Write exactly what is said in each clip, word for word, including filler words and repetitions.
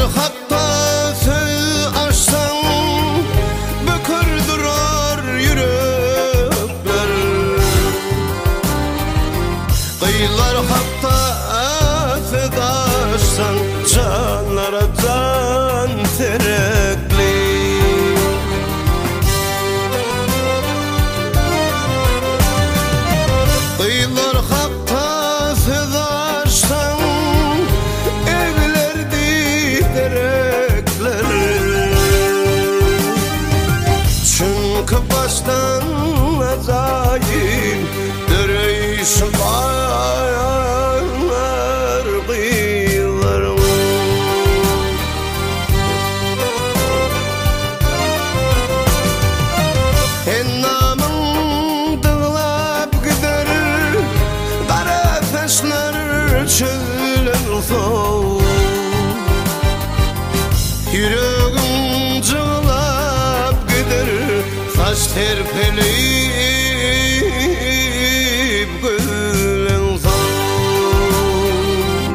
hakta söz açsan bükür durar yürekler. Kıyılar hakta söz açsan canlara can terekli. Kıyılar hakta söz açsan evlerdi derekler. Çünkü baştan azayim dereyiş var kıyılarım. En namın dığlap gider kara taşlar çölün soğuk. Yüreğim cığlap gider saç terpeleyip gülün soğuk.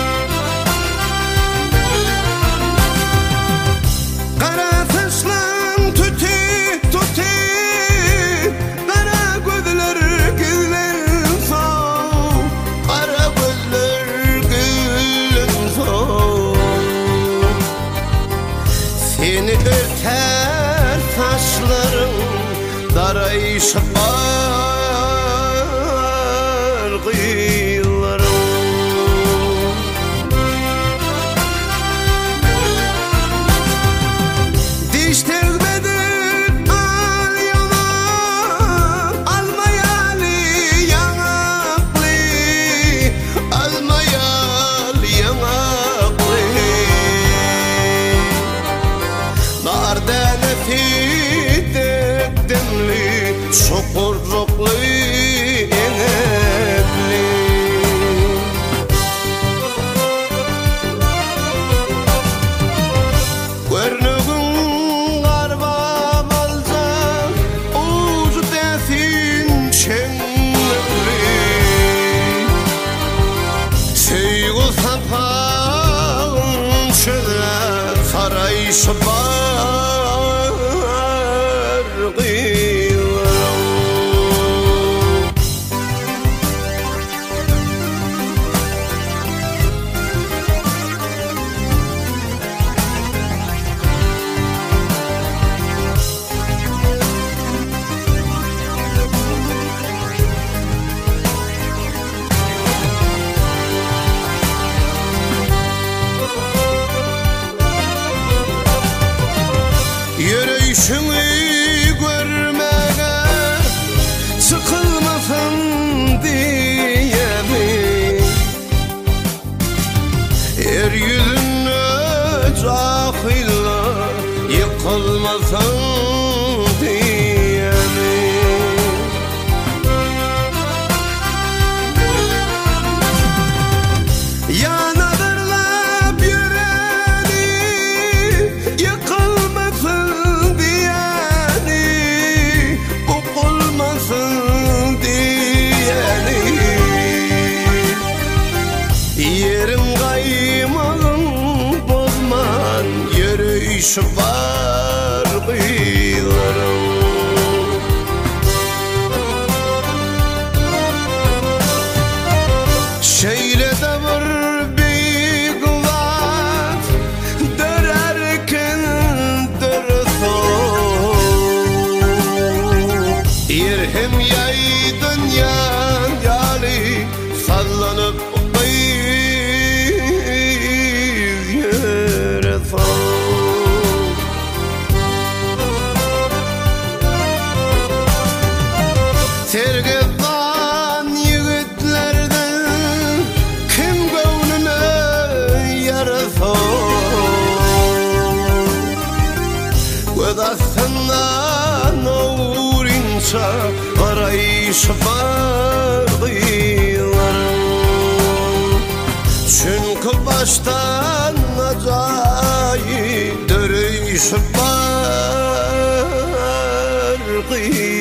Kara taşlan tüti tüti kara gözler gülün soğuk. Kara gözler gülün soğuk. Seni örter taşların darayış var kıyılarım. Diş tekmedir al yana almayalı yanaklı almayalı yanaklı. Narda nefis demli sokurruklu enekli. Görnüğün garbam alsa ucu desin çenekli. Sevgi sapağın çöle sarayış var kıyılarım. Yürüyüşünü görmeye sıkılmasın diye mi? Yeryüzüne cahiller yıkılmasın diye mi? Yanadırlar yüreğini yıkılmasın diyeni, ukulmasın diyeni. Yerin kaymağın bozman yürüyüş var kıyılarım. Şeyle de var bir kuvvet dörerken dörü soğuk. Yer hem yay dünya yali sallanıp kıyız yere soğuk. Sergezdan yigitlerden kim gönlüne yara soğuk. Göz astından uğrinça arayış var kıyılarım. Çünkü baştan acayip dörüş var kıyılarım.